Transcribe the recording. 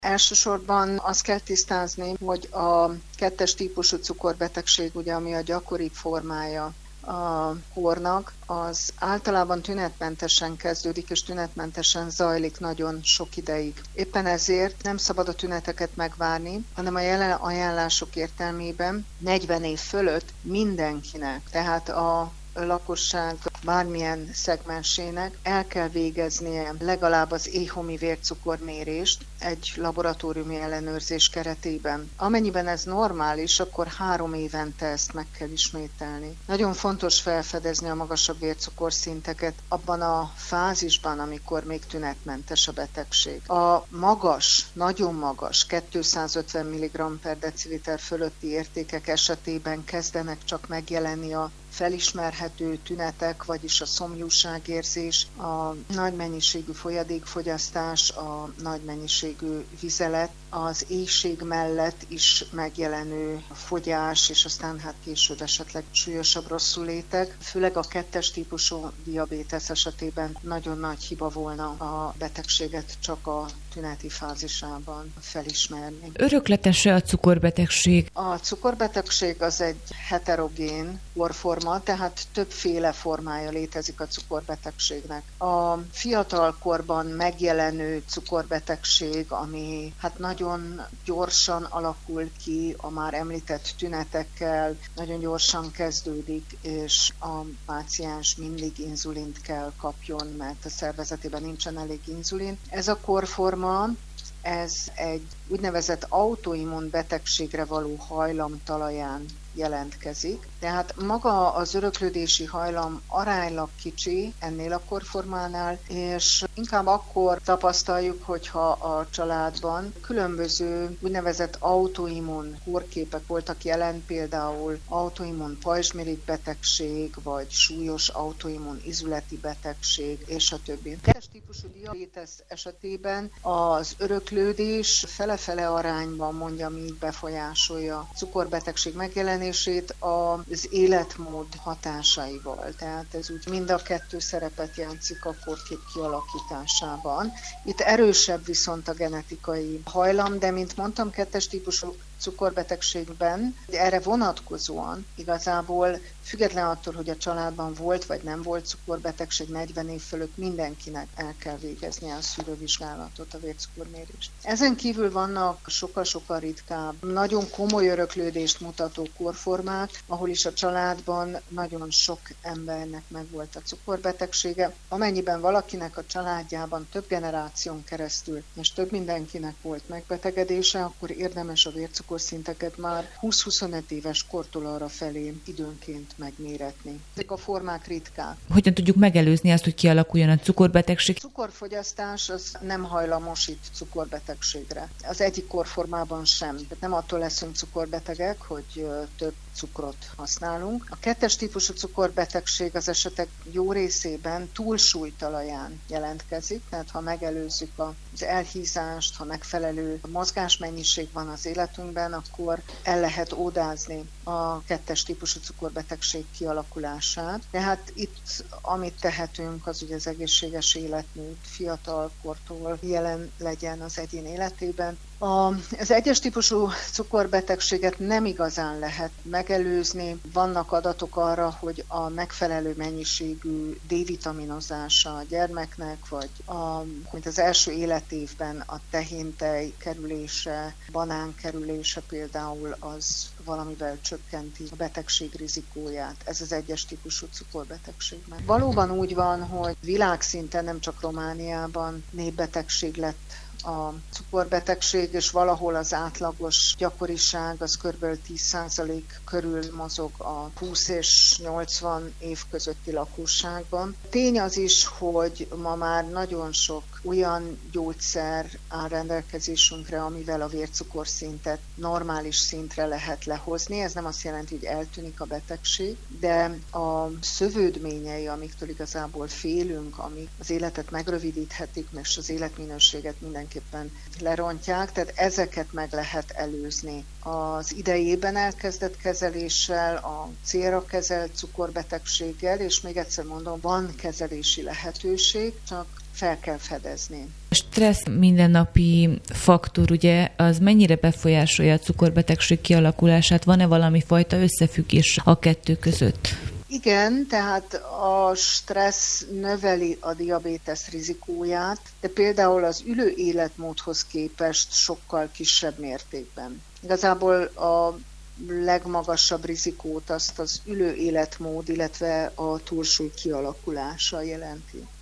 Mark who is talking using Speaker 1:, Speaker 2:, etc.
Speaker 1: Elsősorban azt kell tisztázni, hogy a 2-es típusú cukorbetegség, ugye, ami a gyakoribb formája a kórnak, az általában tünetmentesen kezdődik, és tünetmentesen zajlik nagyon sok ideig. Éppen ezért nem szabad a tüneteket megvárni, hanem a jelen ajánlások értelmében 40 év fölött mindenkinek, tehát a lakosság bármilyen szegmensének el kell végeznie legalább az éhhomi vércukormérést egy laboratóriumi ellenőrzés keretében. Amennyiben ez normális, akkor 3 évente ezt meg kell ismételni. Nagyon fontos felfedezni a magasabb vércukorszinteket abban a fázisban, amikor még tünetmentes a betegség. A magas, nagyon magas, 250 mg per deciliter fölötti értékek esetében kezdenek csak megjelenni a felismerhető tünetek, vagyis a szomjúságérzés, a nagy mennyiségű folyadékfogyasztás, a nagy mennyiségű vizelet, az éhség mellett is megjelenő fogyás, és aztán hát később esetleg súlyosabb rosszulétek. Főleg a 2-es típusú diabétesz esetében nagyon nagy hiba volna a betegséget csak a tüneti fázisában felismerni.
Speaker 2: Örökletes-e a cukorbetegség?
Speaker 1: A cukorbetegség az egy heterogén korforma, tehát többféle formája létezik a cukorbetegségnek. A fiatalkorban megjelenő cukorbetegség, ami hát nagyon gyorsan alakul ki a már említett tünetekkel, nagyon gyorsan kezdődik, és a páciens mindig inzulint kell kapjon, mert a szervezetében nincsen elég inzulin. Ez a korforma, ez egy úgynevezett autoimmun betegségre való hajlam talaján jelentkezik. Tehát maga az öröklődési hajlam aránylag kicsi ennél a korformánál, és inkább akkor tapasztaljuk, hogyha a családban különböző úgynevezett autoimmun kórképek voltak jelen, például autoimmun pajzsmirigy betegség, vagy súlyos autoimmun izületi betegség, és a többi. 2-es típusú diabétesz esetében az öröklődés fele-fele arányban, mondjam így, befolyásolja a cukorbetegség megjelenését az életmód hatásaival. Tehát ez úgy mind a 2 szerepet játszik a kórkép kialakításában. Itt erősebb viszont a genetikai hajlam, de mint mondtam, 2-es típusú cukorbetegségben erre vonatkozóan igazából független attól, hogy a családban volt vagy nem volt cukorbetegség, 40 év fölött mindenkinek el kell végeznie a szűrővizsgálatot, a vércukormérést. Ezen kívül vannak sokkal-sokkal ritkább, nagyon komoly öröklődést mutató korformák, ahol is a családban nagyon sok embernek megvolt a cukorbetegsége. Amennyiben valakinek a családjában több generáción keresztül és több mindenkinek volt megbetegedése, akkor érdemes a vércukorszinteket már 20-25 éves kortól arra felé időnként megméretni. Ezek a formák ritkák.
Speaker 2: Hogyan tudjuk megelőzni azt, hogy kialakuljon a cukorbetegség?
Speaker 1: A cukorfogyasztás az nem hajlamosít cukorbetegségre. Az egyik korformában sem. Nem attól leszünk cukorbetegek, hogy több cukrot használunk. A 2-es típusú cukorbetegség az esetek jó részében túlsúly talaján jelentkezik, tehát ha megelőzzük az elhízást, ha megfelelő mozgásmennyiség van az életünkben, akkor el lehet ódázni a 2-es típusú cukorbetegség kialakulását. Tehát itt, amit tehetünk, az ugye az egészséges életmód fiatalkortól jelen legyen az egyén életében. Az 1-es típusú cukorbetegséget nem igazán lehet megelőzni. Vannak adatok arra, hogy a megfelelő mennyiségű D-vitaminozása a gyermeknek, vagy mint az első életévben a tehéntej kerülése, banán kerülése például, az valamivel csökkenti a betegség rizikóját. Ez az 1-es típusú cukorbetegségben. Valóban úgy van, hogy világszinten, nem csak Romániában népbetegség lett a cukorbetegség, és valahol az átlagos gyakoriság az kb. 10% körül mozog a 20 és 80 év közötti lakosságban. Tény az is, hogy ma már nagyon sok olyan gyógyszer áll rendelkezésünkre, amivel a vércukorszintet normális szintre lehet lehozni. Ez nem azt jelenti, hogy eltűnik a betegség, de a szövődményei, amiktől igazából félünk, amik az életet megrövidíthetik, és az életminőséget mindenképpen lerontják, tehát ezeket meg lehet előzni. az idejében elkezdett kezeléssel, a célra kezelt cukorbetegséggel, és még egyszer mondom, van kezelési lehetőség, csak fel kell fedezni.
Speaker 2: A stressz mindennapi faktor, ugye, az mennyire befolyásolja a cukorbetegség kialakulását? Van-e valami fajta összefüggés a kettő között?
Speaker 1: Igen, tehát a stressz növeli a diabétesz rizikóját, de például az ülő életmódhoz képest sokkal kisebb mértékben. Igazából a legmagasabb rizikót azt az ülő életmód, illetve a túlsúly kialakulása jelenti.